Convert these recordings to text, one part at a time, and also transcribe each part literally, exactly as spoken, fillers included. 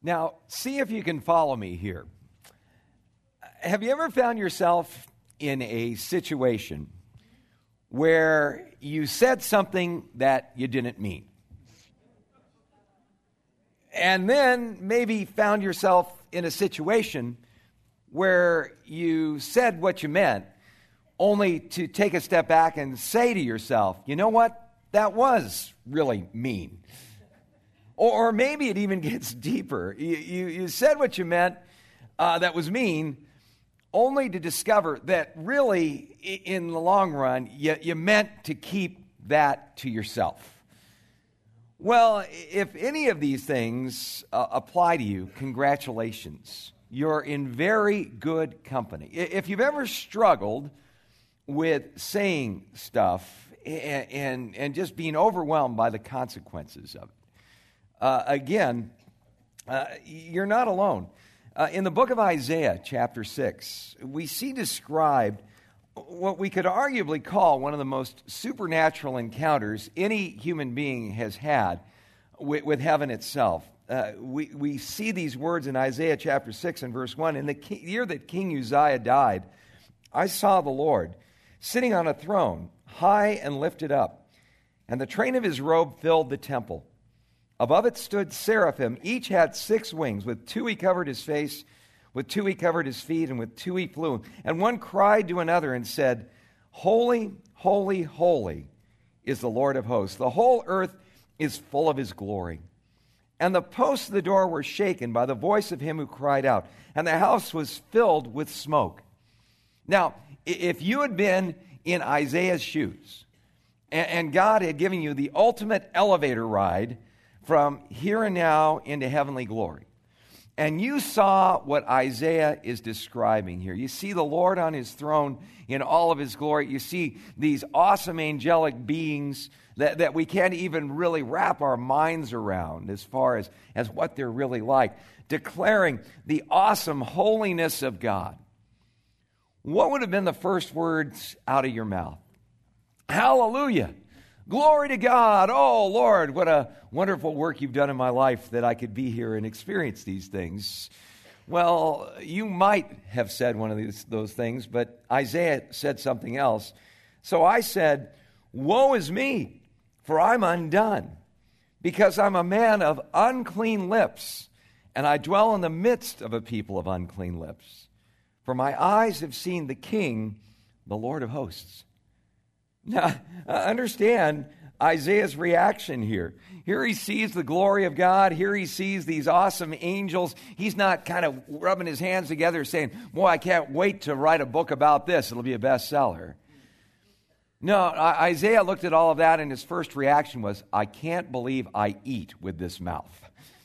Now, see if you can follow me here. Have you ever found yourself in a situation where you said something that you didn't mean? And then maybe found yourself in a situation where you said what you meant, only to take a step back and say to yourself, you know what? That was really mean. Or, or maybe it even gets deeper. You, you, you said what you meant uh, that was mean, only to discover that really, in the long run, you, you meant to keep that to yourself. Well, if any of these things uh, apply to you, congratulations. You're in very good company. If you've ever struggled with saying stuff and, and, and just being overwhelmed by the consequences of it, uh, again, uh, you're not alone. Uh, in the book of Isaiah, chapter six, we see described what we could arguably call one of the most supernatural encounters any human being has had with, with heaven itself. Uh, we, we see these words in Isaiah chapter six and verse one. In the ki- year that King Uzziah died, I saw the Lord sitting on a throne, high and lifted up, and the train of his robe filled the temple. Above it stood seraphim. Each had six wings. With two he covered his face, with two he covered his feet, and with two he flew. And one cried to another and said, Holy, holy, holy is the Lord of hosts. The whole earth is full of his glory. And the posts of the door were shaken by the voice of him who cried out, and the house was filled with smoke. Now, if you had been in Isaiah's shoes, and God had given you the ultimate elevator ride from here and now into heavenly glory, and you saw what Isaiah is describing here. You see the Lord on his throne in all of his glory. You see these awesome angelic beings that, that we can't even really wrap our minds around as far as, as what they're really like, declaring the awesome holiness of God. What would have been the first words out of your mouth? Hallelujah. Glory to God. Oh, Lord, what a wonderful work you've done in my life that I could be here and experience these things. Well, you might have said one of these, those things, but Isaiah said something else. So I said, woe is me, for I'm undone, because I'm a man of unclean lips, and I dwell in the midst of a people of unclean lips. For my eyes have seen the King, the Lord of hosts. Now, understand Isaiah's reaction here. Here he sees the glory of God. Here he sees these awesome angels. He's not kind of rubbing his hands together saying, boy, I can't wait to write a book about this. It'll be a bestseller. No, Isaiah looked at all of that, and his first reaction was, I can't believe I eat with this mouth.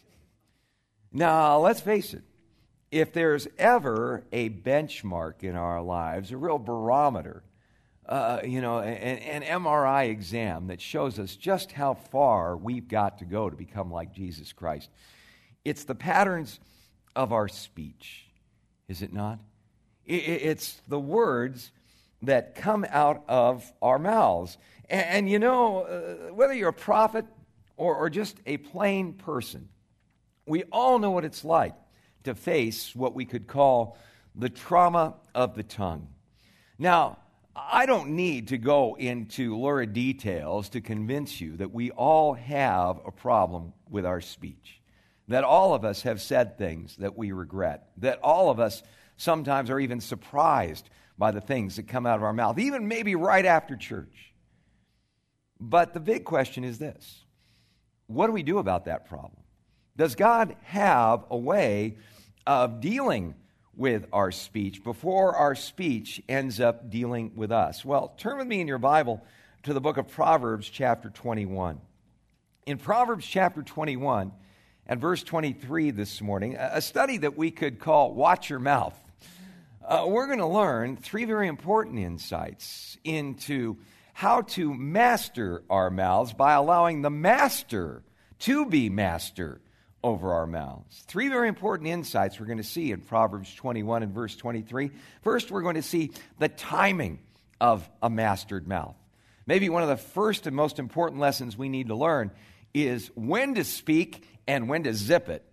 Now, let's face it. If there's ever a benchmark in our lives, a real barometer, Uh, you know, an, an M R I exam that shows us just how far we've got to go to become like Jesus Christ. It's the patterns of our speech, is it not? It, it's the words that come out of our mouths. And, and you know, uh, whether you're a prophet or, or just a plain person, we all know what it's like to face what we could call the trauma of the tongue. Now, I don't need to go into lurid details to convince you that we all have a problem with our speech, that all of us have said things that we regret, that all of us sometimes are even surprised by the things that come out of our mouth, even maybe right after church. But the big question is this: what do we do about that problem? Does God have a way of dealing with our speech before our speech ends up dealing with us? Well, turn with me in your Bible to the book of Proverbs chapter twenty-one. In Proverbs chapter twenty-one and verse twenty-three this morning, a study that we could call Watch Your Mouth, uh, we're going to learn three very important insights into how to master our mouths by allowing the master to be master over our mouths. Three very important insights we're going to see in Proverbs twenty-one and verse twenty-three. First, we're going to see the timing of a mastered mouth. Maybe one of the first and most important lessons we need to learn is when to speak and when to zip it.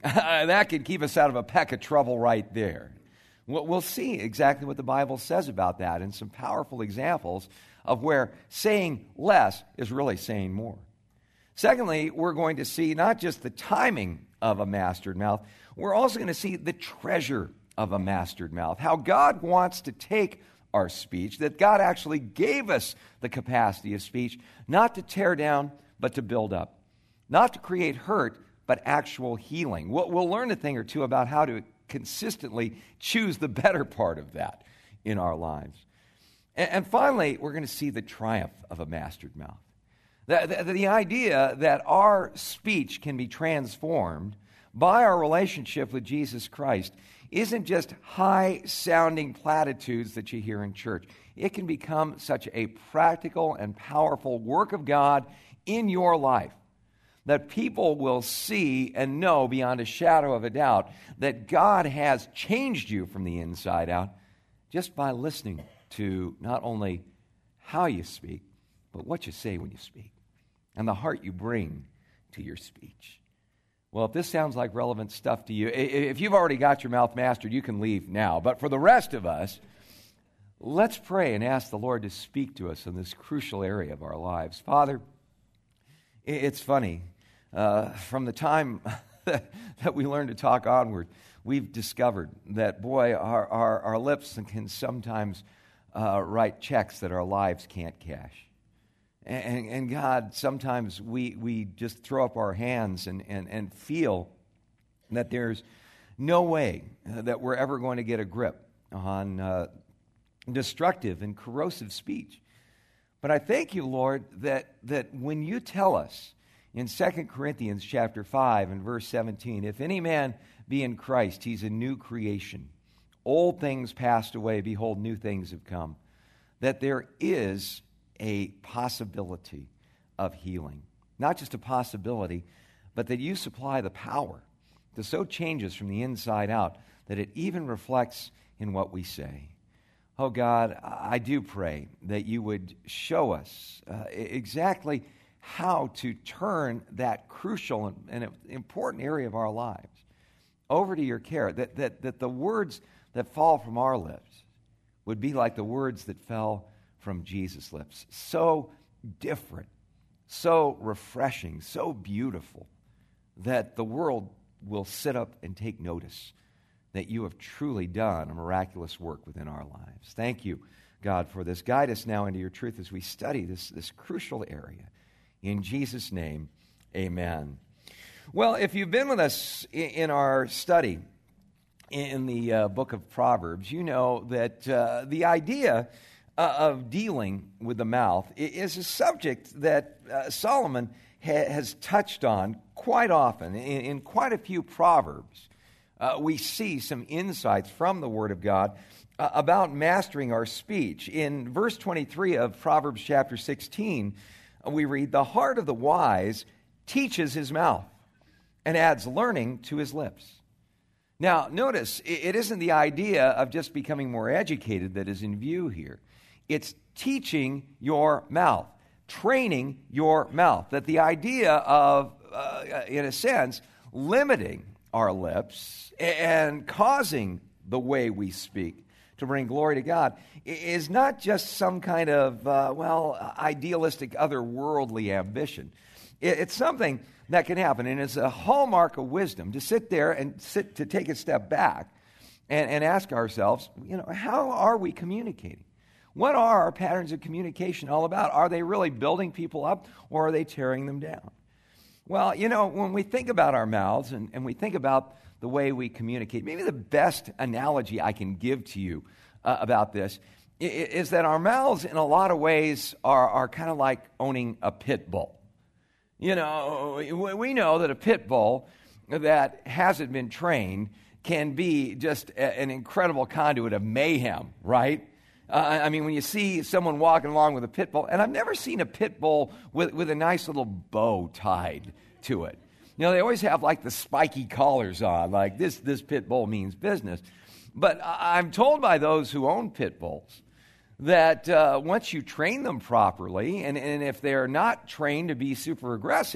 That could keep us out of a peck of trouble right there. We'll see exactly what the Bible says about that and some powerful examples of where saying less is really saying more. Secondly, we're going to see not just the timing of a mastered mouth, we're also going to see the treasure of a mastered mouth, how God wants to take our speech, that God actually gave us the capacity of speech, not to tear down, but to build up, not to create hurt, but actual healing. We'll, we'll learn a thing or two about how to consistently choose the better part of that in our lives. And, and finally, we're going to see the triumph of a mastered mouth. The, the, the idea that our speech can be transformed by our relationship with Jesus Christ isn't just high-sounding platitudes that you hear in church. It can become such a practical and powerful work of God in your life that people will see and know beyond a shadow of a doubt that God has changed you from the inside out just by listening to not only how you speak, but what you say when you speak, and the heart you bring to your speech. Well, if this sounds like relevant stuff to you, if you've already got your mouth mastered, you can leave now. But for the rest of us, let's pray and ask the Lord to speak to us in this crucial area of our lives. Father, it's funny. Uh, from the time that we learn to talk onward, we've discovered that, boy, our, our, our lips can sometimes uh, write checks that our lives can't cash. And, and God, sometimes we, we just throw up our hands and, and, and feel that there's no way that we're ever going to get a grip on uh, destructive and corrosive speech. But I thank you, Lord, that, that when you tell us in Second Corinthians chapter five and verse seventeen, if any man be in Christ, he's a new creation. Old things passed away, behold, new things have come. That there is a possibility of healing. Not just a possibility, but that you supply the power to so change us from the inside out that it even reflects in what we say. Oh God, I do pray that you would show us uh, exactly how to turn that crucial and, and important area of our lives over to your care, that, that, that the words that fall from our lips would be like the words that fell from Jesus' lips. So different, so refreshing, so beautiful, that the world will sit up and take notice that you have truly done a miraculous work within our lives. Thank you, God, for this. Guide us now into your truth as we study this, this crucial area. In Jesus' name, amen. Well, if you've been with us in our study in the uh, book of Proverbs, you know that uh, the idea uh, of dealing with the mouth is a subject that uh, Solomon ha- has touched on quite often. In, in quite a few Proverbs, uh, we see some insights from the Word of God uh, about mastering our speech. In verse twenty-three of Proverbs chapter sixteen, we read, "The heart of the wise teaches his mouth and adds learning to his lips." Now, notice, it isn't the idea of just becoming more educated that is in view here. It's teaching your mouth, training your mouth. That the idea of, uh, in a sense, limiting our lips and causing the way we speak to bring glory to God is not just some kind of, uh, well, idealistic, otherworldly ambition. It's something that can happen, and it's a hallmark of wisdom to sit there and sit to take a step back and, and ask ourselves, you know, how are we communicating? What are our patterns of communication all about? Are they really building people up, or are they tearing them down? Well, you know, when we think about our mouths and, and we think about the way we communicate, maybe the best analogy I can give to you uh, about this is, is that our mouths, in a lot of ways, are, are kind of like owning a pit bull. You know, we know that a pit bull that hasn't been trained can be just a, an incredible conduit of mayhem, right? Uh, I mean, when you see someone walking along with a pit bull, and I've never seen a pit bull with, with a nice little bow tied to it. You know, they always have like the spiky collars on, like this, this pit bull means business. But I'm told by those who own pit bulls that uh, once you train them properly, and, and if they're not trained to be super aggressive,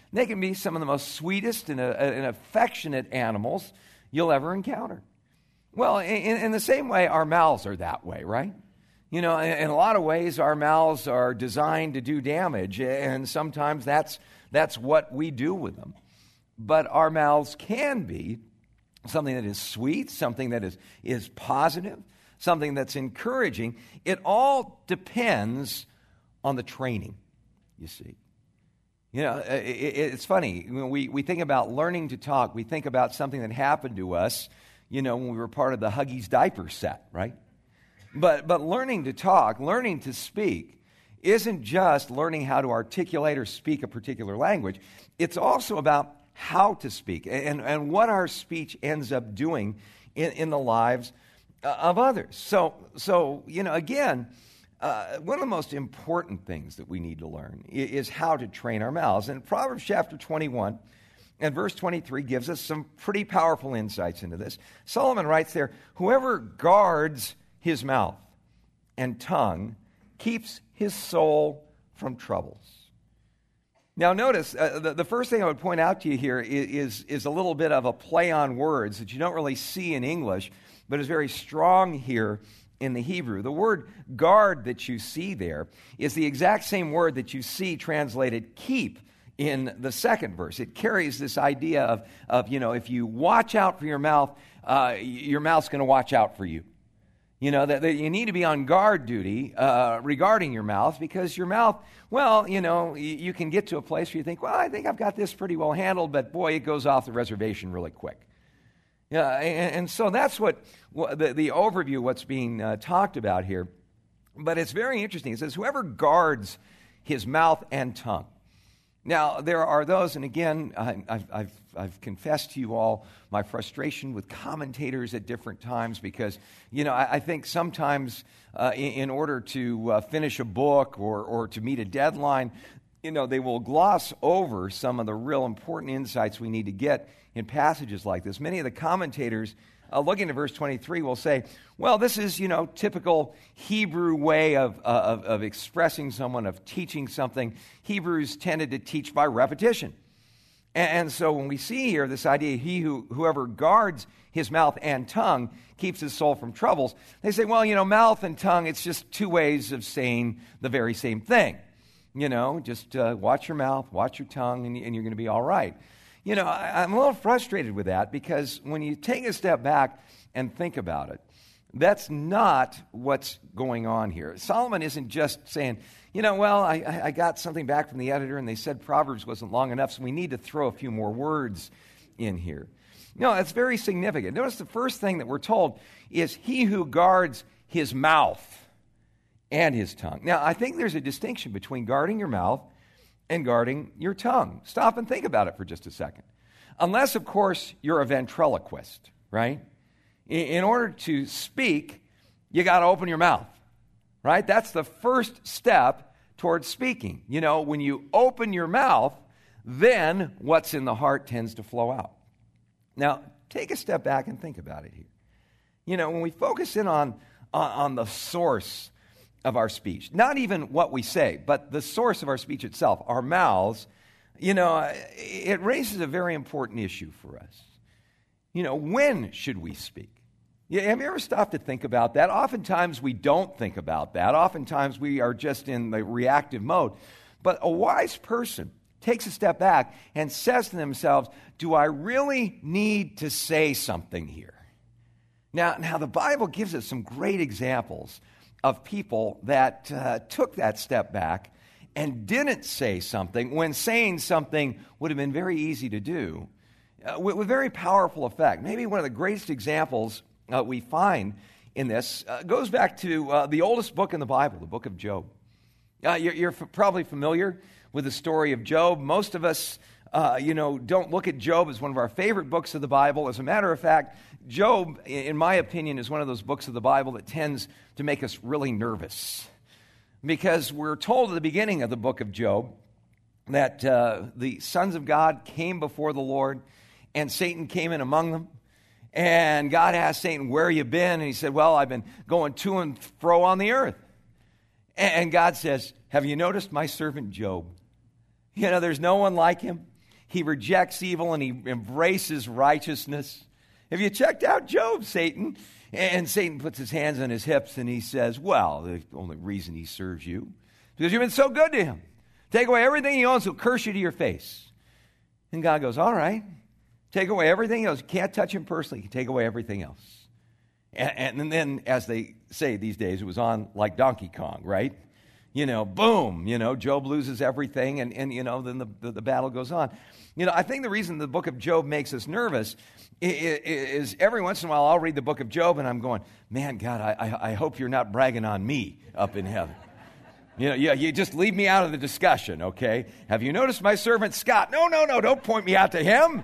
They can be some of the most sweetest and, uh, and affectionate animals you'll ever encounter. Well, in, in the same way, our mouths are that way, right? You know, in, in a lot of ways, our mouths are designed to do damage, and sometimes that's that's what we do with them. But our mouths can be something that is sweet, something that is, is positive, something that's encouraging. It all depends on the training, you see. You know, it, it, it's funny. When we, we think about learning to talk, we think about something that happened to us, you know, when we were part of the Huggies diaper set, right? But but learning to talk, learning to speak, isn't just learning how to articulate or speak a particular language. It's also about how to speak and, and what our speech ends up doing in, in the lives of others. So, so you know, again, uh, one of the most important things that we need to learn is, is how to train our mouths. And Proverbs chapter twenty-one and verse twenty-three gives us some pretty powerful insights into this. Solomon writes there, whoever guards his mouth and tongue keeps his soul from troubles. Now notice, uh, the, the first thing I would point out to you here is, is, is a little bit of a play on words that you don't really see in English, but is very strong here in the Hebrew. The word guard that you see there is the exact same word that you see translated keep in the second verse. It carries this idea of, of you know, if you watch out for your mouth, uh, your mouth's going to watch out for you. You know, that, that you need to be on guard duty uh, regarding your mouth, because your mouth, well, you know, you, you can get to a place where you think, well, I think I've got this pretty well handled, but boy, it goes off the reservation really quick. Yeah, and, and so that's what, what the, the overview of what's being uh, talked about here. But it's very interesting. It says, whoever guards his mouth and tongue. Now, there are those, and again, I, I've, I've, I've confessed to you all my frustration with commentators at different times because, you know, I, I think sometimes uh, in, in order to uh, finish a book or, or to meet a deadline, you know, they will gloss over some of the real important insights we need to get in passages like this. Many of the commentators Uh, looking at verse twenty-three, will say, well, this is, you know, typical Hebrew way of, uh, of, of expressing someone, of teaching something. Hebrews tended to teach by repetition. And, and so when we see here this idea, he who whoever guards his mouth and tongue keeps his soul from troubles, they say, well, you know, mouth and tongue, it's just two ways of saying the very same thing. You know, just uh, watch your mouth, watch your tongue, and, and you're going to be all right. You know, I, I'm a little frustrated with that because when you take a step back and think about it, that's not what's going on here. Solomon isn't just saying, you know, well, I, I got something back from the editor and they said Proverbs wasn't long enough, so we need to throw a few more words in here. No, it's very significant. Notice the first thing that we're told is he who guards his mouth and his tongue. Now, I think there's a distinction between guarding your mouth and guarding your tongue. Stop and think about it for just a second. Unless, of course, you're a ventriloquist, right? In order to speak, you got to open your mouth, right? That's the first step towards speaking. You know, when you open your mouth, then what's in the heart tends to flow out. Now, take a step back and think about it here. You know, when we focus in on, on, on the source of our speech, not even what we say, but the source of our speech itself, our mouths, you know, it raises a very important issue for us. You know, when should we speak? Yeah, have you ever stopped to think about that? Oftentimes we don't think about that. Oftentimes we are just in the reactive mode. But a wise person takes a step back and says to themselves, do I really need to say something here? Now, now the Bible gives us some great examples of people that uh, took that step back and didn't say something when saying something would have been very easy to do uh, with, with very powerful effect. Maybe one of the greatest examples uh, we find in this uh, goes back to uh, the oldest book in the Bible, the book of Job. Uh, you're you're f- probably familiar with the story of Job. Most of us, uh, you know, don't look at Job as one of our favorite books of the Bible. As a matter of fact, Job, in my opinion, is one of those books of the Bible that tends to make us really nervous. Because we're told at the beginning of the book of Job that uh, the sons of God came before the Lord and Satan came in among them. And God asked Satan, where have you been? And he said, well, I've been going to and fro on the earth. And God says, have you noticed my servant Job? You know, there's no one like him. he rejects evil and he embraces righteousness. Have you checked out Job, Satan? And Satan puts his hands on his hips and he says, well, the only reason he serves you is because you've been so good to him. Take away everything he owns, he'll curse you to your face. And God goes, all right. Take away everything else. You can't touch him personally. You can take away everything else. And, and then, as they say these days, it was on like Donkey Kong, right? You know, boom, you know, Job loses everything, and, and you know, then the, the, the battle goes on. You know, I think the reason the book of Job makes us nervous is, is every once in a while I'll read the book of Job, and I'm going, man, God, I, I, I hope you're not bragging on me up in heaven. You know, yeah, you just leave me out of the discussion, okay? Have you noticed my servant Scott? No, no, no, don't point me out to him.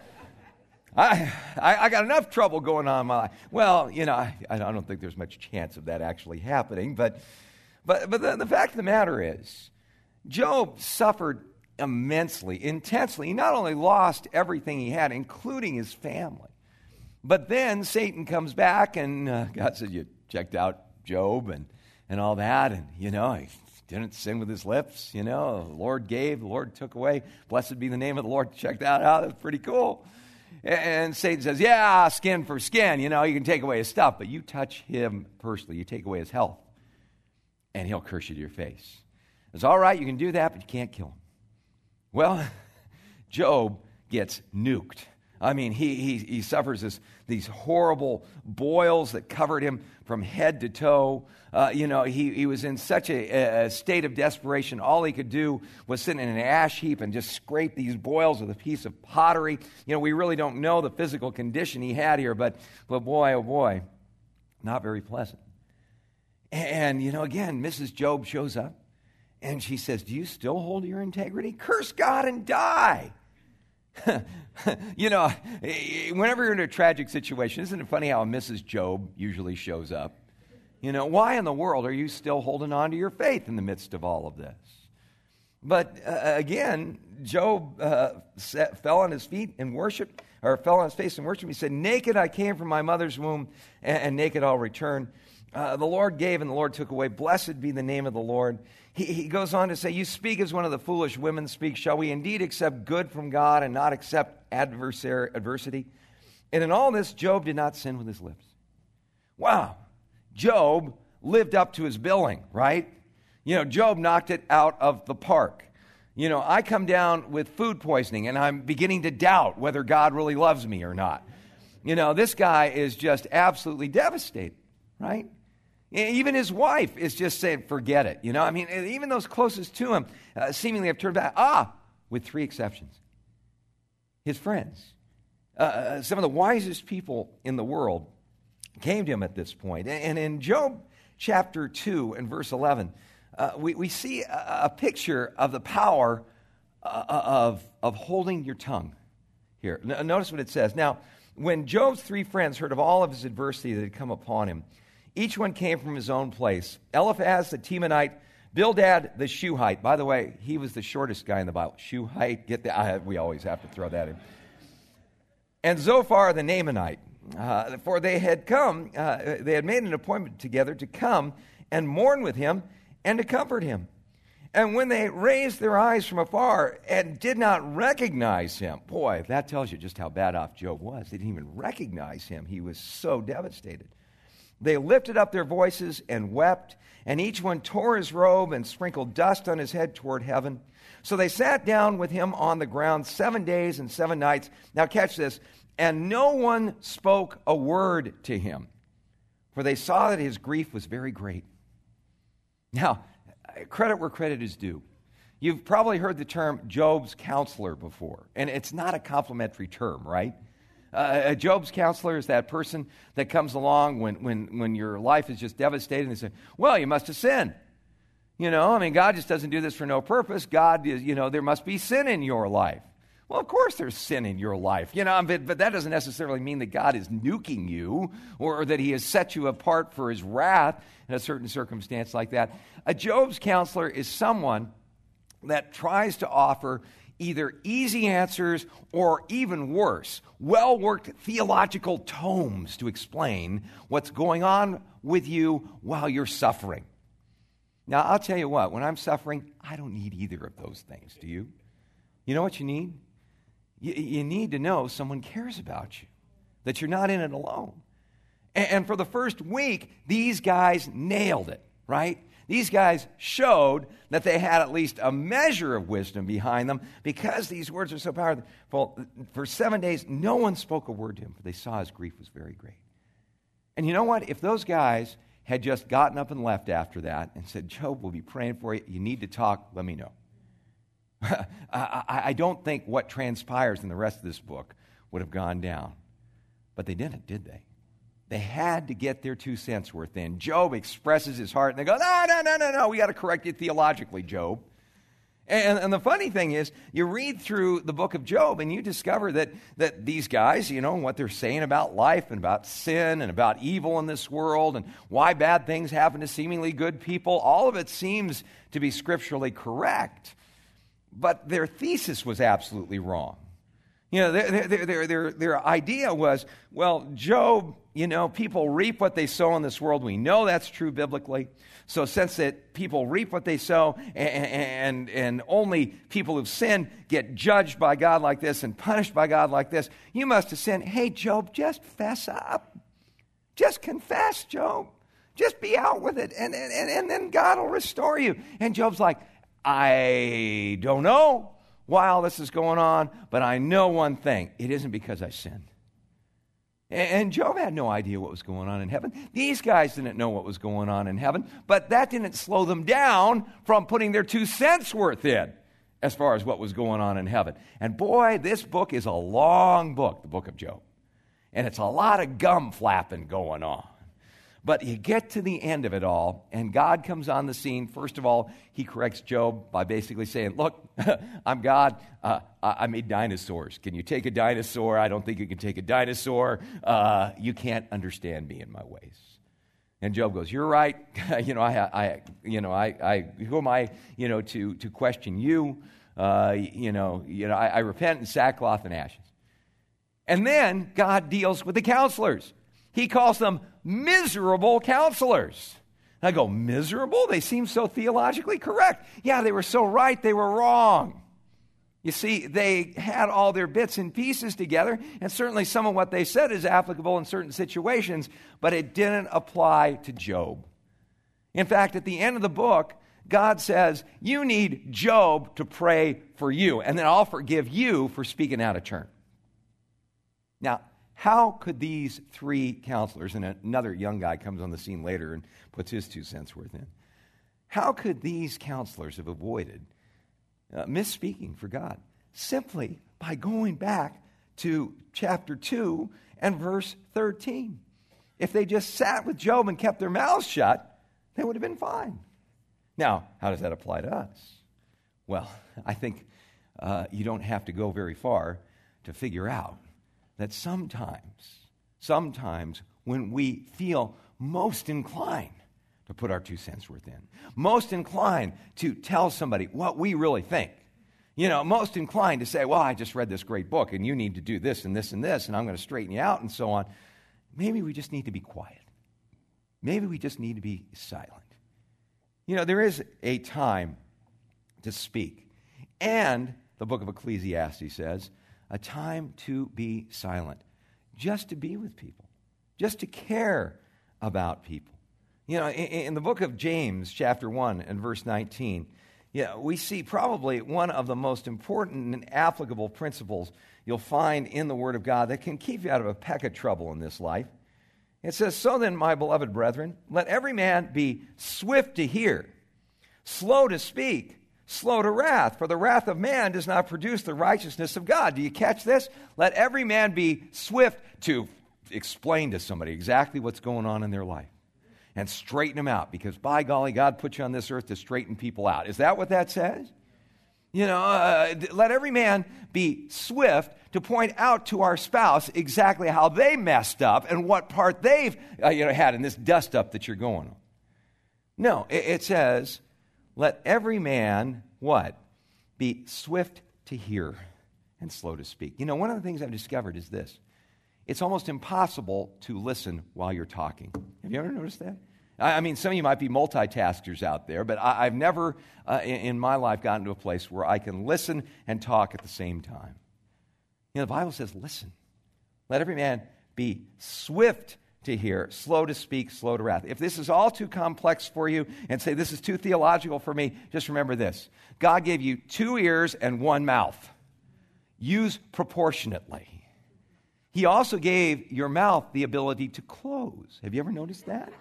I, I, I got enough trouble going on in my life. Well, you know, I, I don't think there's much chance of that actually happening, but but but the, the fact of the matter is, Job suffered immensely, intensely. He not only lost everything he had, including his family, but then Satan comes back and uh, God says, you checked out Job and, and all that, and, you know, he didn't sin with his lips, you know, the Lord gave, the Lord took away. Blessed be the name of the Lord. Check that out. That's pretty cool. And Satan says, yeah, skin for skin, you know, you can take away his stuff, but you touch him personally, you take away his health, and he'll curse you to your face. It's all right, you can do that, but you can't kill him. Well, Job gets nuked. I mean, he he, he suffers this, these horrible boils that covered him from head to toe. Uh, you know, he, he was in such a, a state of desperation. All he could do was sit in an ash heap and just scrape these boils with a piece of pottery. You know, we really don't know the physical condition he had here, but, but boy, oh boy, not very pleasant. And, you know, again, Missus Job shows up, and she says, do you still hold your integrity? Curse God and die. You know, whenever you're in a tragic situation, isn't it funny how Missus Job usually shows up? You know, why in the world are you still holding on to your faith in the midst of all of this? But uh, again, Job uh, set, fell on his feet in worship, or fell on his face in worship. He said, naked I came from my mother's womb, and, and naked I'll return. Uh, the Lord gave and the Lord took away. Blessed be the name of the Lord. He, he goes on to say, you speak as one of the foolish women speak. Shall we indeed accept good from God and not accept adversary, adversity? And in all this, Job did not sin with his lips. Wow. Job lived up to his billing, right? You know, Job knocked it out of the park. You know, I come down with food poisoning and I'm beginning to doubt whether God really loves me or not. You know, this guy is just absolutely devastated, right? Even his wife is just saying, forget it. You know, I mean, even those closest to him uh, seemingly have turned back. Ah, with three exceptions. His friends, uh, some of the wisest people in the world came to him at this point. And in Job chapter two and verse eleven, uh, we, we see a, a picture of the power uh, of, of holding your tongue here. N- notice what it says. Now, when Job's three friends heard of all of his adversity that had come upon him, each one came from his own place. Eliphaz the Temanite, Bildad the Shuhite. By the way, he was the shortest guy in the Bible. Shuhite, get that? I, we always have to throw that in. And Zophar the Naamanite. Uh, for they had come, uh, they had made an appointment together to come and mourn with him and to comfort him. And when they raised their eyes from afar and did not recognize him, boy, that tells you just how bad off Job was. They didn't even recognize him. He was so devastated. They lifted up their voices and wept, and each one tore his robe and sprinkled dust on his head toward heaven. So they sat down with him on the ground seven days and seven nights. Now catch this. And no one spoke a word to him, for they saw that his grief was very great. Now, credit where credit is due. You've probably heard the term Job's counselor before, and it's not a complimentary term, right? Uh, Job's counselor is that person that comes along when, when, when your life is just devastated and they say, well, you must have sinned. You know, I mean, God just doesn't do this for no purpose. God is, you know, there must be sin in your life. Well, of course there's sin in your life, you know, but, but that doesn't necessarily mean that God is nuking you or, or that he has set you apart for his wrath in a certain circumstance like that. A Job's counselor is someone that tries to offer either easy answers or, even worse, well-worked theological tomes to explain what's going on with you while you're suffering. Now, I'll tell you what, when I'm suffering, I don't need either of those things, do you? You know what you need? you, you need to know someone cares about you, that you're not in it alone. And, and for the first week, these guys nailed it, right? These guys showed that they had at least a measure of wisdom behind them because these words are so powerful. For seven days, no one spoke a word to him, for they saw his grief was very great. And you know what? If those guys had just gotten up and left after that and said, Job, we'll be praying for you. You need to talk. Let me know. I, I don't think what transpires in the rest of this book would have gone down. But they didn't, did they? They had to get their two cents worth in. Job expresses his heart, and they go, no, no, no, no, no, we got to correct you theologically, Job. And, and the funny thing is, you read through the book of Job, and you discover that, that these guys, you know, what they're saying about life and about sin and about evil in this world and why bad things happen to seemingly good people, all of it seems to be scripturally correct. But their thesis was absolutely wrong. You know, their, their, their, their, their idea was, well, Job, you know, people reap what they sow in this world. We know that's true biblically. So since that people reap what they sow, and, and, and only people who've sinned get judged by God like this and punished by God like this, you must have sinned. Hey, Job, just fess up. Just confess, Job. Just be out with it, and, and, and then God will restore you. And Job's like, I don't know why all this is going on, but I know one thing. It isn't because I sinned. And Job had no idea what was going on in heaven. These guys didn't know what was going on in heaven, but that didn't slow them down from putting their two cents worth in as far as what was going on in heaven. And boy, this book is a long book, the book of Job. And it's a lot of gum flapping going on. But you get to the end of it all, and God comes on the scene. First of all, he corrects Job by basically saying, look, I'm God. Uh, I made dinosaurs. Can you take a dinosaur? I don't think you can take a dinosaur. Uh, you can't understand me in my ways. And Job goes, you're right. you know, I, I, you know, I, I, who am I, you know, to, to question you? Uh, you know, you know, I, I repent in sackcloth and ashes. And then God deals with the counselors. He calls them miserable counselors. I go, miserable? They seem so theologically correct. Yeah, they were so right, they were wrong. You see, they had all their bits and pieces together, and certainly some of what they said is applicable in certain situations, but it didn't apply to Job. In fact, at the end of the book, God says, you need Job to pray for you, and then I'll forgive you for speaking out of turn. Now, how could these three counselors, and another young guy comes on the scene later and puts his two cents worth in, how could these counselors have avoided uh, misspeaking for God? Simply by going back to chapter two and verse thirteen. If they just sat with Job and kept their mouths shut, they would have been fine. Now, how does that apply to us? Well, I think uh, you don't have to go very far to figure out that sometimes, sometimes when we feel most inclined to put our two cents worth in, most inclined to tell somebody what we really think, you know, most inclined to say, well, I just read this great book and you need to do this and this and this and I'm going to straighten you out and so on. Maybe we just need to be quiet. Maybe we just need to be silent. You know, there is a time to speak. And the book of Ecclesiastes says, a time to be silent, just to be with people, just to care about people. You know, in, in the book of James, chapter one and verse nineteen, yeah, we see probably one of the most important and applicable principles you'll find in the Word of God that can keep you out of a peck of trouble in this life. It says, so then, my beloved brethren, let every man be swift to hear, slow to speak, slow to wrath, for the wrath of man does not produce the righteousness of God. Do you catch this? Let every man be swift to explain to somebody exactly what's going on in their life and straighten them out, because by golly, God put you on this earth to straighten people out. Is that what that says? You know, uh, let every man be swift to point out to our spouse exactly how they messed up and what part they've uh, you know, had in this dust up that you're going on. No, it, it says, let every man, what? Be swift to hear and slow to speak. You know, one of the things I've discovered is this. It's almost impossible to listen while you're talking. Have you ever noticed that? I mean, some of you might be multitaskers out there, but I, I've never uh, in, in my life gotten to a place where I can listen and talk at the same time. You know, the Bible says, listen. Let every man be swift to hear, slow to speak, slow to wrath. If this is all too complex for you and say this is too theological for me, just remember this. God gave you two ears and one mouth. Use proportionately. He also gave your mouth the ability to close. Have you ever noticed that?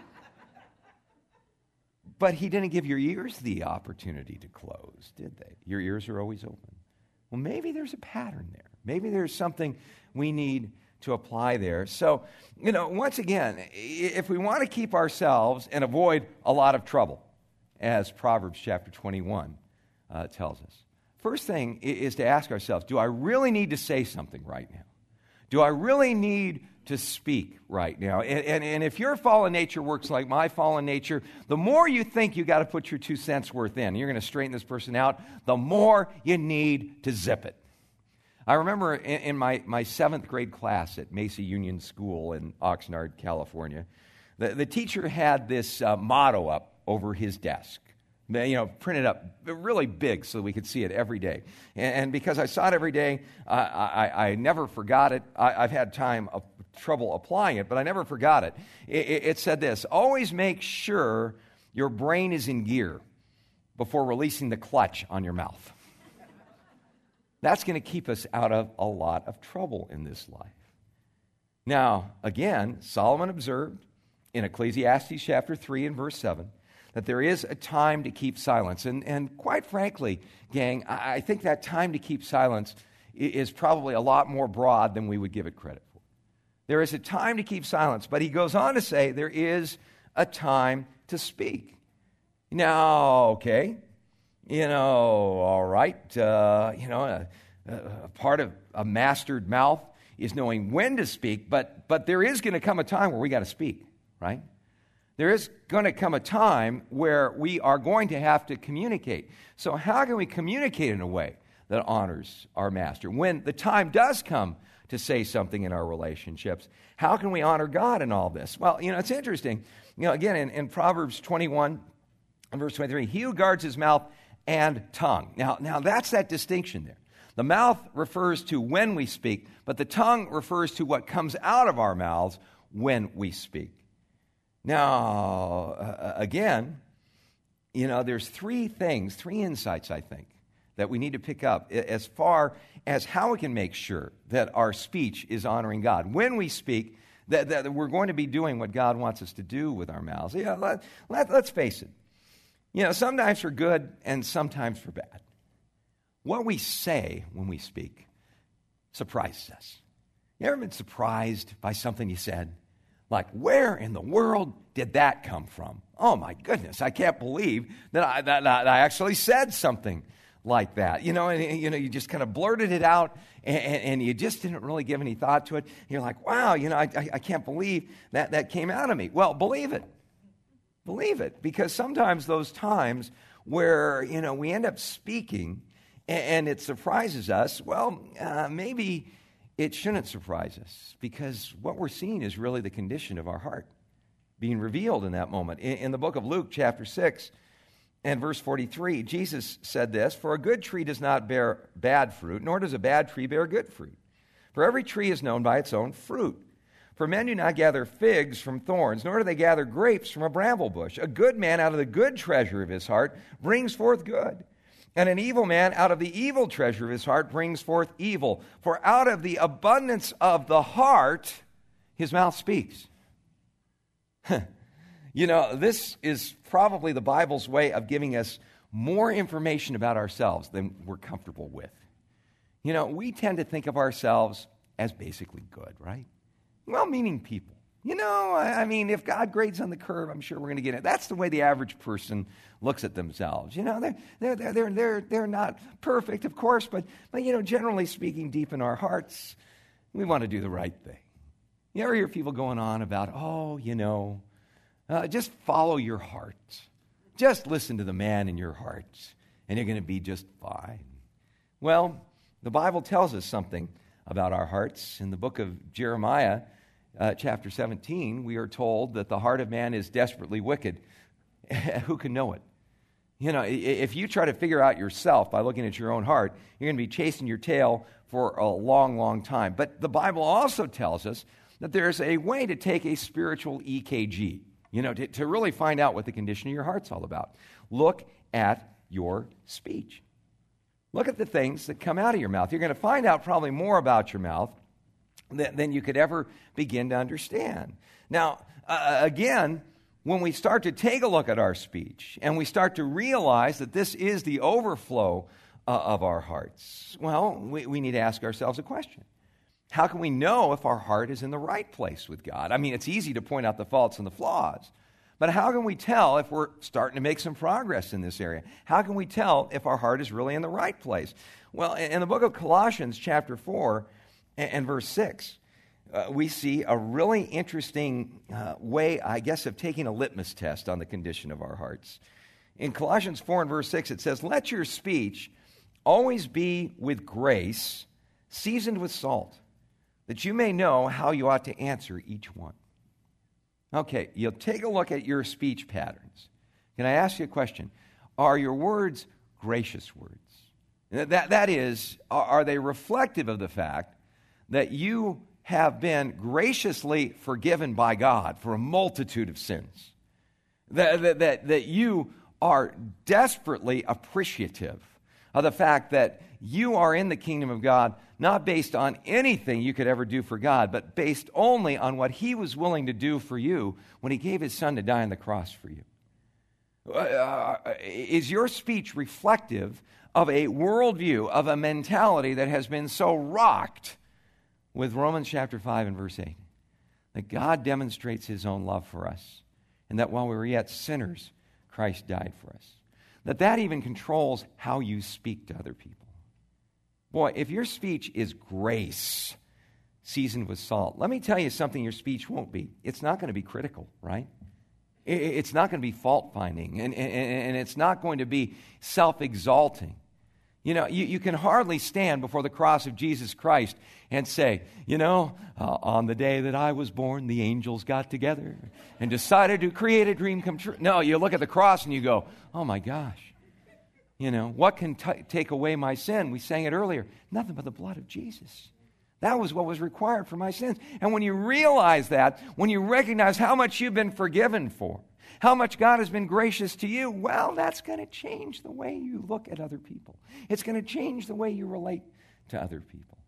But he didn't give your ears the opportunity to close, did they? Your ears are always open. Well, maybe there's a pattern there. Maybe there's something we need to apply there. So, you know, once again, if we want to keep ourselves and avoid a lot of trouble, as Proverbs chapter twenty-one uh, tells us, first thing is to ask ourselves, do I really need to say something right now? Do I really need to speak right now? And, and, and if your fallen nature works like my fallen nature, the more you think you got to put your two cents worth in, you're going to straighten this person out, the more you need to zip it. I remember in, in my, my seventh grade class at Mesa Union School in Oxnard, California, the, the teacher had this uh, motto up over his desk. You know, printed up really big so we could see it every day. And, and because I saw it every day, uh, I, I never forgot it. I, I've had time of trouble applying it, but I never forgot it. It, it. It said this: always make sure your brain is in gear before releasing the clutch on your mouth. That's going to keep us out of a lot of trouble in this life. Now, again, Solomon observed in Ecclesiastes chapter three and verse seven, that there is a time to keep silence. And, and quite frankly, gang, I, I think that time to keep silence is probably a lot more broad than we would give it credit for. There is a time to keep silence, but he goes on to say there is a time to speak. Now, okay, you know, all right, uh, you know, a, a part of a mastered mouth is knowing when to speak, but, but there is going to come a time where we got to speak, right? There is going to come a time where we are going to have to communicate. So how can we communicate in a way that honors our master? When the time does come to say something in our relationships, how can we honor God in all this? Well, you know, it's interesting. You know, again, in, in Proverbs twenty-one and verse twenty-three, he who guards his mouth and tongue. Now, now that's that distinction there. The mouth refers to when we speak, but the tongue refers to what comes out of our mouths when we speak. Now, uh, again, you know, there's three things, three insights, I think, that we need to pick up as far as how we can make sure that our speech is honoring God. When we speak, that, that we're going to be doing what God wants us to do with our mouths. Yeah, let, let, let's face it. You know, sometimes for good and sometimes for bad. What we say when we speak surprises us. You ever been surprised by something you said? Like, where in the world did that come from? Oh, my goodness, I can't believe that I, that, that I actually said something like that. You know, and you know, you just kind of blurted it out, and, and you just didn't really give any thought to it. You're like, wow, you know, I, I, I can't believe that that came out of me. Well, believe it. Believe it, because sometimes those times where, you know, we end up speaking and, and it surprises us, well, uh, maybe it shouldn't surprise us, because what we're seeing is really the condition of our heart being revealed in that moment. In, in the book of Luke, chapter six and verse forty-three, Jesus said this: "For a good tree does not bear bad fruit, nor does a bad tree bear good fruit. For every tree is known by its own fruit. For men do not gather figs from thorns, nor do they gather grapes from a bramble bush. A good man out of the good treasure of his heart brings forth good. And an evil man out of the evil treasure of his heart brings forth evil. For out of the abundance of the heart, his mouth speaks." You know, this is probably the Bible's way of giving us more information about ourselves than we're comfortable with. You know, we tend to think of ourselves as basically good, right? Well-meaning people. You know, I mean, if God grades on the curve, I'm sure we're going to get it. That's the way the average person looks at themselves. You know, they're they're they're they're they're not perfect, of course, but but you know, generally speaking, deep in our hearts, we want to do the right thing. You ever hear people going on about, oh, you know, uh, just follow your heart, just listen to the man in your heart, and you're going to be just fine. Well, the Bible tells us something about our hearts. In the book of Jeremiah, Uh, chapter seventeen, we are told that the heart of man is desperately wicked. Who can know it? You know, if you try to figure out yourself by looking at your own heart, you're going to be chasing your tail for a long, long time. But the Bible also tells us that there's a way to take a spiritual E K G, you know, to, to really find out what the condition of your heart's all about. Look at your speech. Look at the things that come out of your mouth. You're going to find out probably more about your mouth than, than you could ever begin to understand. Now, uh, again, when we start to take a look at our speech and we start to realize that this is the overflow uh, of our hearts, well, we, we need to ask ourselves a question. How can we know if our heart is in the right place with God? I mean, it's easy to point out the faults and the flaws, but how can we tell if we're starting to make some progress in this area? How can we tell if our heart is really in the right place? Well, in the book of Colossians, chapter four and, and verse six, Uh, we see a really interesting uh, way, I guess, of taking a litmus test on the condition of our hearts. In Colossians four and verse six, it says, "Let your speech always be with grace, seasoned with salt, that you may know how you ought to answer each one." Okay, you'll take a look at your speech patterns. Can I ask you a question? Are your words gracious words? That, that is, are they reflective of the fact that you have been graciously forgiven by God for a multitude of sins? That, that, that, that you are desperately appreciative of the fact that you are in the kingdom of God, not based on anything you could ever do for God, but based only on what He was willing to do for you when He gave His Son to die on the cross for you. Uh, is your speech reflective of a worldview, of a mentality that has been so rocked with Romans chapter five and verse eight, that God demonstrates His own love for us, and that while we were yet sinners, Christ died for us? That that even controls how you speak to other people. Boy, if your speech is grace seasoned with salt, let me tell you something your speech won't be. It's not going to be critical, right? It's not going to be fault-finding, and, and, and it's not going to be self-exalting. You know, you, you can hardly stand before the cross of Jesus Christ and say, you know, uh, on the day that I was born, the angels got together and decided to create a dream come true. No, you look at the cross and you go, oh my gosh, you know, what can t- take away my sin? We sang it earlier. Nothing but the blood of Jesus. That was what was required for my sins. And when you realize that, when you recognize how much you've been forgiven for, how much God has been gracious to you, well, that's going to change the way you look at other people. It's going to change the way you relate to other people.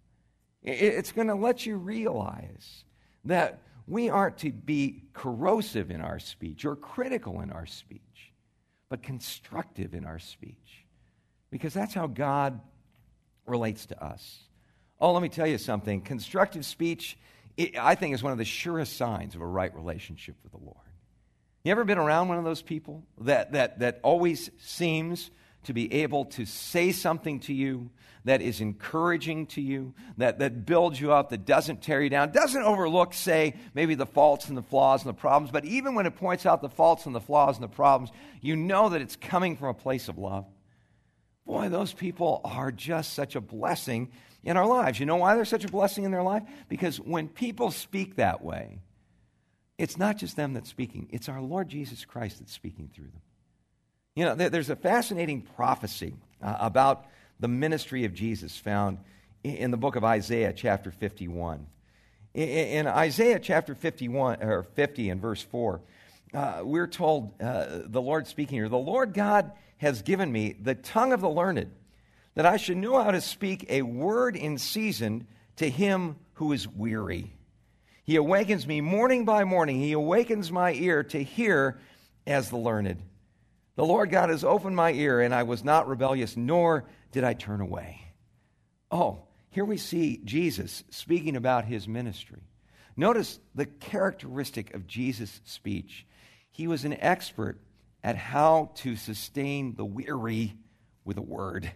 It's going to let you realize that we aren't to be corrosive in our speech or critical in our speech, but constructive in our speech, because that's how God relates to us. Oh, let me tell you something. Constructive speech, it, I think, is one of the surest signs of a right relationship with the Lord. You ever been around one of those people that, that, that always seems to be able to say something to you that is encouraging to you, that, that builds you up, that doesn't tear you down, doesn't overlook, say, maybe the faults and the flaws and the problems, but even when it points out the faults and the flaws and the problems, you know that it's coming from a place of love? Boy, those people are just such a blessing in our lives. You know why they're such a blessing in their life? Because when people speak that way, it's not just them that's speaking. It's our Lord Jesus Christ that's speaking through them. You know, there's a fascinating prophecy uh, about the ministry of Jesus found in the book of Isaiah, chapter fifty-one. In, in Isaiah chapter fifty-one, or fifty and verse four, uh, we're told, uh, the Lord speaking here, "The Lord God has given me the tongue of the learned, that I should know how to speak a word in season to him who is weary. He awakens me morning by morning. He awakens my ear to hear as the learned. The Lord God has opened my ear, and I was not rebellious, nor did I turn away." Oh, here we see Jesus speaking about his ministry. Notice the characteristic of Jesus' speech. He was an expert at how to sustain the weary with a word.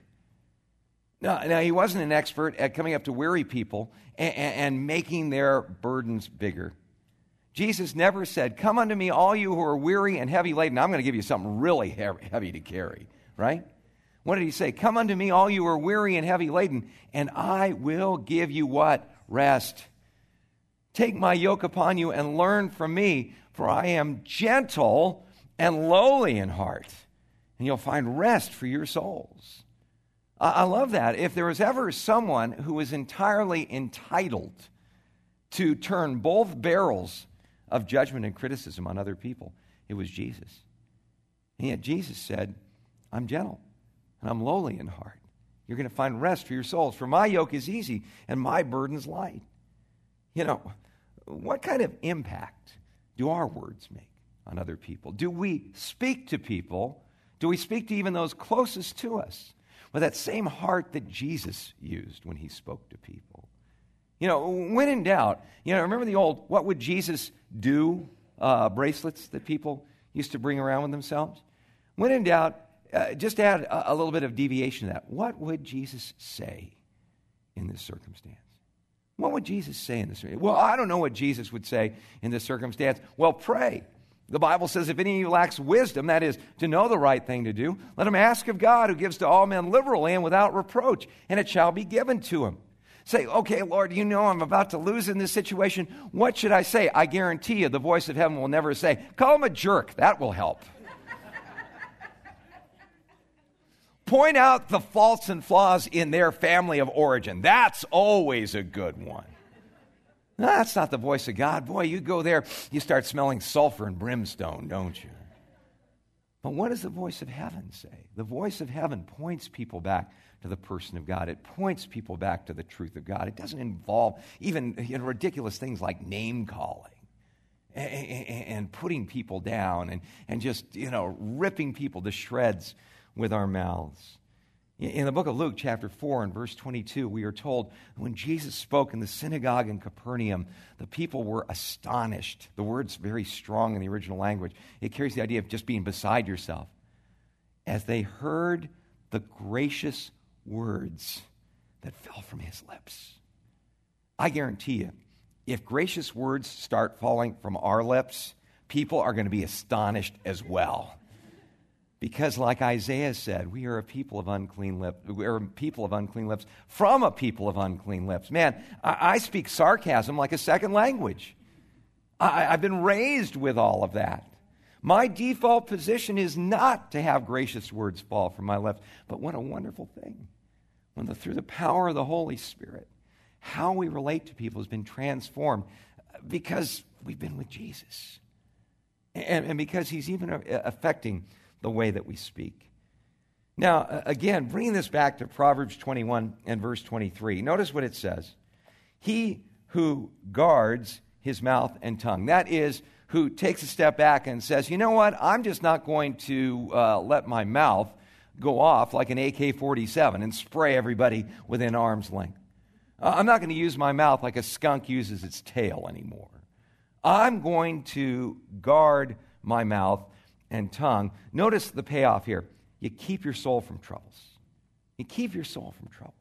Now, now he wasn't an expert at coming up to weary people and, and making their burdens bigger. Jesus never said, "Come unto me, all you who are weary and heavy laden. I'm going to give you something really heavy to carry," right? What did he say? "Come unto me, all you who are weary and heavy laden, and I will give you" what? Rest. "Take my yoke upon you and learn from me, for I am gentle and lowly in heart, and you'll find rest for your souls. I, I love that. If there was ever someone who was entirely entitled to turn both barrels of judgment and criticism on other people, it was Jesus. And yet Jesus said, I'm gentle and I'm lowly in heart. You're going to find rest for your souls. For my yoke is easy and my burden's light. You know, what kind of impact do our words make on other people? Do we speak to people? Do we speak to even those closest to us with that same heart that Jesus used when he spoke to people? You know, when in doubt, you know, remember the old, what would Jesus do uh, bracelets that people used to bring around with themselves? When in doubt, uh, just add a, a little bit of deviation to that. What would Jesus say in this circumstance? What would Jesus say in this circumstance? Well, I don't know what Jesus would say in this circumstance. Well, pray. The Bible says if any of you lacks wisdom, that is, to know the right thing to do, let him ask of God, who gives to all men liberally and without reproach, and it shall be given to him. Say, okay, Lord, you know I'm about to lose in this situation. What should I say? I guarantee you the voice of heaven will never say, call him a jerk. That will help. Point out the faults and flaws in their family of origin. That's always a good one. No, that's not the voice of God. Boy, you go there, you start smelling sulfur and brimstone, don't you? But what does the voice of heaven say? The voice of heaven points people back to the person of God. It points people back to the truth of God. It doesn't involve even, you know, ridiculous things like name-calling and, and, and putting people down and, and just, you know, ripping people to shreds with our mouths. In the book of Luke, chapter four, and verse twenty-two, we are told when Jesus spoke in the synagogue in Capernaum, the people were astonished. The word's very strong in the original language. It carries the idea of just being beside yourself. As they heard the gracious words that fell from his lips. I guarantee you, if gracious words start falling from our lips, people are going to be astonished as well. Because like Isaiah said, we are a people of unclean lips. We are a people of unclean lips from a people of unclean lips. Man, I, I speak sarcasm like a second language. I, I've been raised with all of that. My default position is not to have gracious words fall from my lips. But what a wonderful thing. When the, through the power of the Holy Spirit, how we relate to people has been transformed because we've been with Jesus. And, and because he's even affecting the way that we speak. Now, again, bringing this back to Proverbs twenty-one and verse twenty-three, notice what it says. He who guards his mouth and tongue, that is, who takes a step back and says, you know what, I'm just not going to uh, let my mouth go off like an A K forty-seven and spray everybody within arm's length. Uh, I'm not going to use my mouth like a skunk uses its tail anymore. I'm going to guard my mouth and tongue. Notice the payoff here. You keep your soul from troubles. You keep your soul from troubles.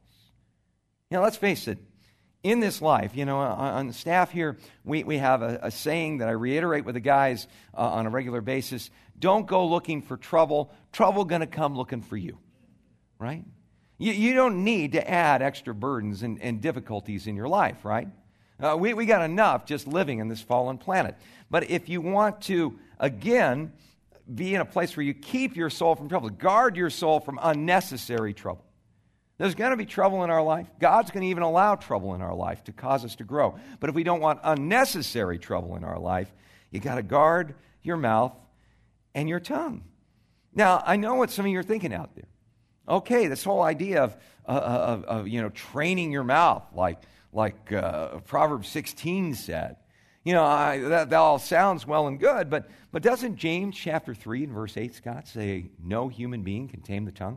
You know, let's face it. In this life, you know, on the staff here, we, we have a, a saying that I reiterate with the guys uh, on a regular basis. Don't go looking for trouble. Trouble going to come looking for you. Right? You, you don't need to add extra burdens and, and difficulties in your life, right? Uh, we, we got enough just living in this fallen planet. But if you want to, again, be in a place where you keep your soul from trouble. Guard your soul from unnecessary trouble. There's going to be trouble in our life. God's going to even allow trouble in our life to cause us to grow. But if we don't want unnecessary trouble in our life, you got to guard your mouth and your tongue. Now, I know what some of you are thinking out there. Okay, this whole idea of, uh, of, of you know, training your mouth like, like uh, Proverbs sixteen said. You know, I, that, that all sounds well and good, but, but doesn't James chapter three and verse eight, Scott, say no human being can tame the tongue?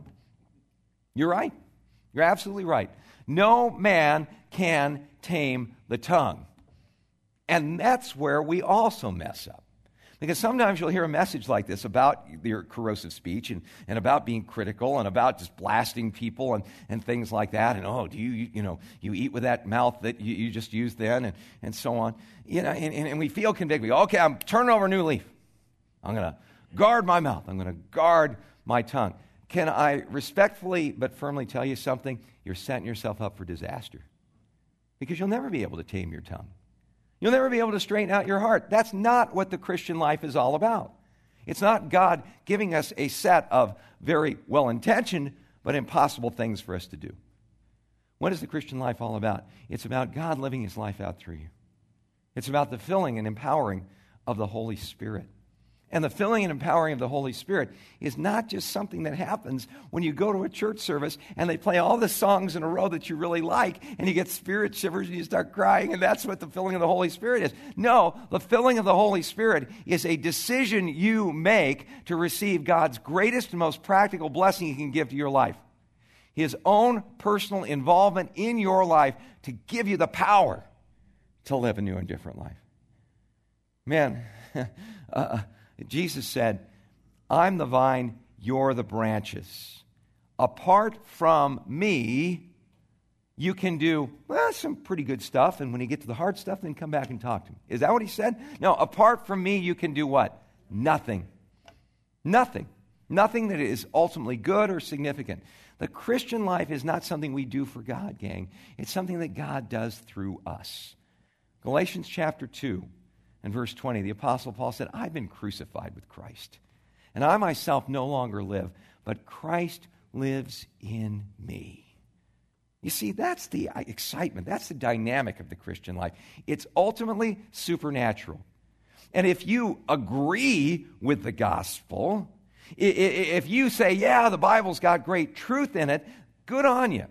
You're right. You're absolutely right. No man can tame the tongue. And that's where we also mess up. Because sometimes you'll hear a message like this about your corrosive speech and, and about being critical and about just blasting people and, and things like that. And, oh, do you, you, you know, you eat with that mouth that you, you just used then and, and so on. You know, and, and, and we feel convicted. We go, okay, I'm turning over a new leaf. I'm going to guard my mouth. I'm going to guard my tongue. Can I respectfully but firmly tell you something? You're setting yourself up for disaster. Because you'll never be able to tame your tongue. You'll never be able to straighten out your heart. That's not what the Christian life is all about. It's not God giving us a set of very well-intentioned but impossible things for us to do. What is the Christian life all about? It's about God living his life out through you. It's about the filling and empowering of the Holy Spirit. And the filling and empowering of the Holy Spirit is not just something that happens when you go to a church service and they play all the songs in a row that you really like and you get spirit shivers and you start crying, and that's what the filling of the Holy Spirit is. No, the filling of the Holy Spirit is a decision you make to receive God's greatest and most practical blessing he can give to your life. His own personal involvement in your life to give you the power to live a new and different life. Man, uh, Jesus said, I'm the vine, you're the branches. Apart from me, you can do well, some pretty good stuff, and when you get to the hard stuff, then come back and talk to me. Is that what he said? No, apart from me, you can do what? Nothing. Nothing. Nothing that is ultimately good or significant. The Christian life is not something we do for God, gang. It's something that God does through us. Galatians chapter two and verse twenty, the Apostle Paul said, I've been crucified with Christ, and I myself no longer live, but Christ lives in me. You see, that's the excitement. That's the dynamic of the Christian life. It's ultimately supernatural. And if you agree with the gospel, if you say, yeah, the Bible's got great truth in it, good on you.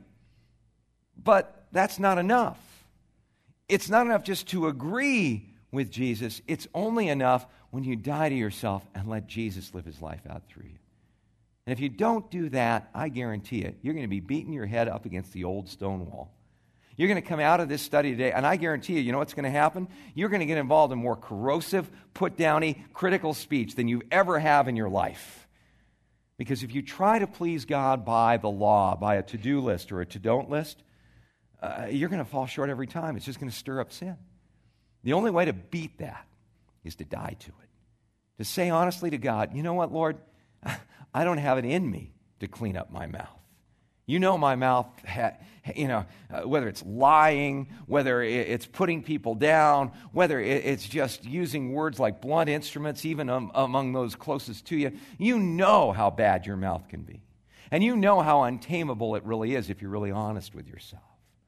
But that's not enough. It's not enough just to agree with Jesus. It's only enough when you die to yourself and let Jesus live his life out through you. And if you don't do that, I guarantee it, you're going to be beating your head up against the old stone wall. You're going to come out of this study today, and I guarantee you, you know what's going to happen? You're going to get involved in more corrosive, put-downy, critical speech than you ever have in your life. Because if you try to please God by the law, by a to-do list or a to-don't list, uh, you're going to fall short every time. It's just going to stir up sin. The only way to beat that is to die to it. To say honestly to God, you know what, Lord? I don't have it in me to clean up my mouth. You know my mouth, ha, you know, uh, whether it's lying, whether it's putting people down, whether it's just using words like blunt instruments, even um, among those closest to you. You know how bad your mouth can be. And you know how untamable it really is if you're really honest with yourself.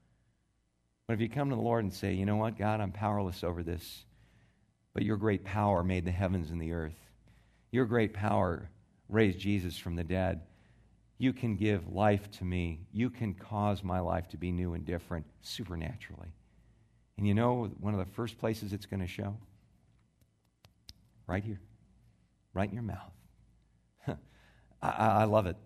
But if you come to the Lord and say, you know what, God, I'm powerless over this, but your great power made the heavens and the earth. Your great power raised Jesus from the dead. You can give life to me. You can cause my life to be new and different supernaturally. And you know one of the first places it's going to show? Right here. Right in your mouth. I, I love it.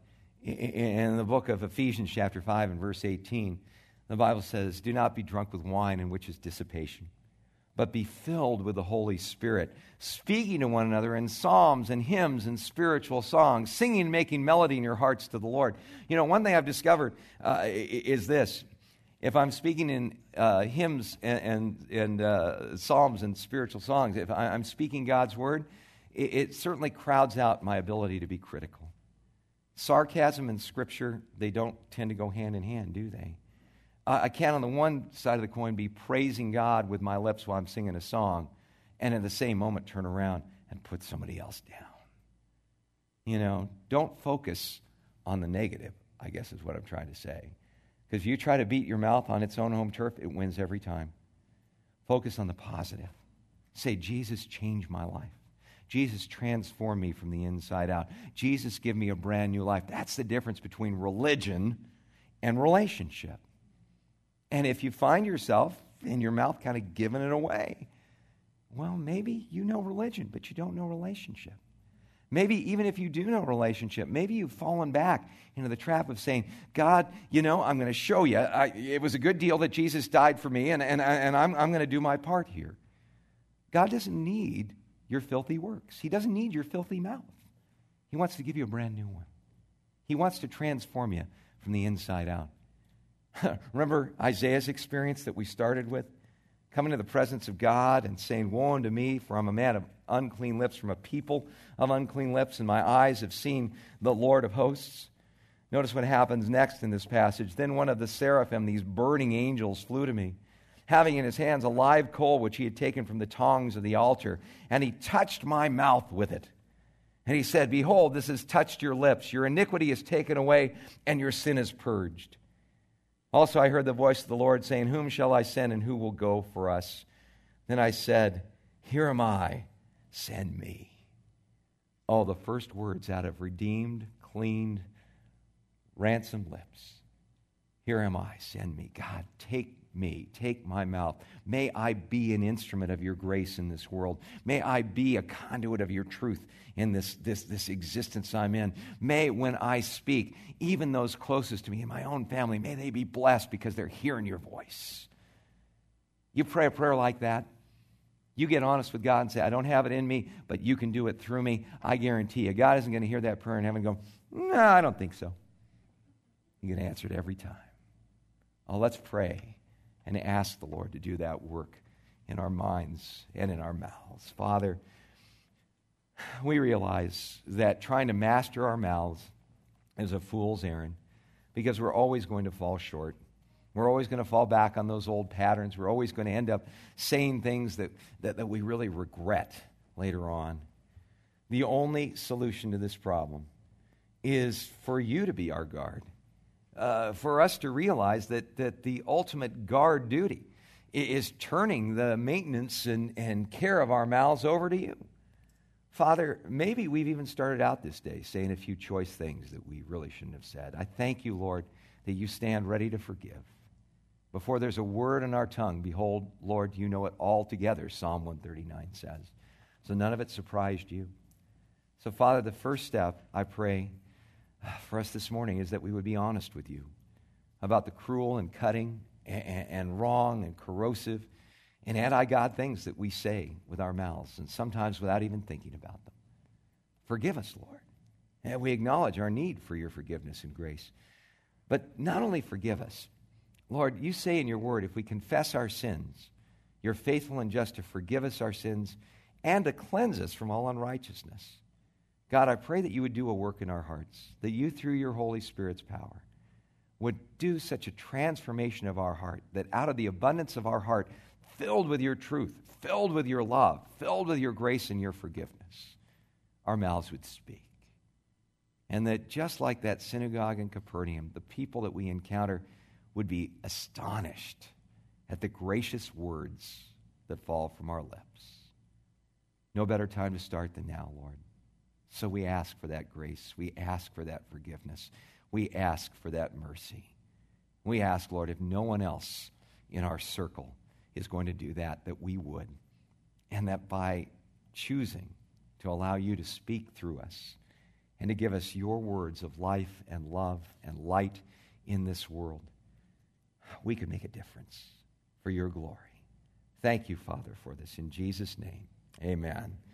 In the book of Ephesians chapter five and verse eighteen, the Bible says, do not be drunk with wine, in which is dissipation, but be filled with the Holy Spirit, speaking to one another in psalms and hymns and spiritual songs, singing and making melody in your hearts to the Lord. You know, one thing I've discovered uh, is this. If I'm speaking in uh, hymns and, and, and uh, psalms and spiritual songs, if I'm speaking God's word, it, it certainly crowds out my ability to be critical. Sarcasm and Scripture, they don't tend to go hand in hand, do they? I can't, on the one side of the coin, be praising God with my lips while I'm singing a song, and in the same moment turn around and put somebody else down. You know, don't focus on the negative, I guess is what I'm trying to say. Because if you try to beat your mouth on its own home turf, it wins every time. Focus on the positive. Say, Jesus, change my life. Jesus, transform me from the inside out. Jesus, give me a brand new life. That's the difference between religion and relationship. And if you find yourself in your mouth kind of giving it away, well, maybe you know religion, but you don't know relationship. Maybe even if you do know relationship, maybe you've fallen back into the trap of saying, God, you know, I'm going to show you. I, it was a good deal that Jesus died for me, and, and, and I'm, I'm going to do my part here. God doesn't need your filthy works. He doesn't need your filthy mouth. He wants to give you a brand new one. He wants to transform you from the inside out. Remember Isaiah's experience that we started with? Coming to the presence of God and saying, woe unto me, for I'm a man of unclean lips, from a people of unclean lips, and my eyes have seen the Lord of hosts. Notice what happens next in this passage. Then one of the seraphim, these burning angels, flew to me, having in his hands a live coal which he had taken from the tongs of the altar, and he touched my mouth with it. And he said, behold, this has touched your lips. Your iniquity is taken away, and your sin is purged. Also I heard the voice of the Lord saying, whom shall I send, and who will go for us? Then I said, here am I, send me. Oh, the first words out of redeemed, cleaned, ransomed lips. Here am I, send me. God, take me, take my mouth. May I be an instrument of your grace in this world. May I be a conduit of your truth in this, this, this existence I'm in. May, when I speak, even those closest to me in my own family, may they be blessed because they're hearing your voice. You pray a prayer like that, you get honest with God and say, I don't have it in me, but you can do it through me. I guarantee you, God isn't going to hear that prayer in heaven and go, no, I don't think so. You're going to answer it every time. Oh, let's pray and ask the Lord to do that work in our minds and in our mouths. Father, we realize that trying to master our mouths is a fool's errand because we're always going to fall short. We're always going to fall back on those old patterns. We're always going to end up saying things that, that, that we really regret later on. The only solution to this problem is for you to be our guard. Uh, for us to realize that, that the ultimate guard duty is turning the maintenance and, and care of our mouths over to you. Father, maybe we've even started out this day saying a few choice things that we really shouldn't have said. I thank you, Lord, that you stand ready to forgive. Before there's a word in our tongue, behold, Lord, you know it all together, Psalm one thirty-nine says. So none of it surprised you. So, Father, the first step, I pray, for us this morning is that we would be honest with you about the cruel and cutting and, and wrong and corrosive and anti-God things that we say with our mouths and sometimes without even thinking about them. Forgive us, Lord. And we acknowledge our need for your forgiveness and grace. But not only forgive us, Lord, you say in your word, if we confess our sins, you're faithful and just to forgive us our sins and to cleanse us from all unrighteousness. God, I pray that you would do a work in our hearts, that you, through your Holy Spirit's power, would do such a transformation of our heart, that out of the abundance of our heart, filled with your truth, filled with your love, filled with your grace and your forgiveness, our mouths would speak. And that just like that synagogue in Capernaum, the people that we encounter would be astonished at the gracious words that fall from our lips. No better time to start than now, Lord. So we ask for that grace. We ask for that forgiveness. We ask for that mercy. We ask, Lord, if no one else in our circle is going to do that, that we would. And that by choosing to allow you to speak through us and to give us your words of life and love and light in this world, we could make a difference for your glory. Thank you, Father, for this. In Jesus' name, amen.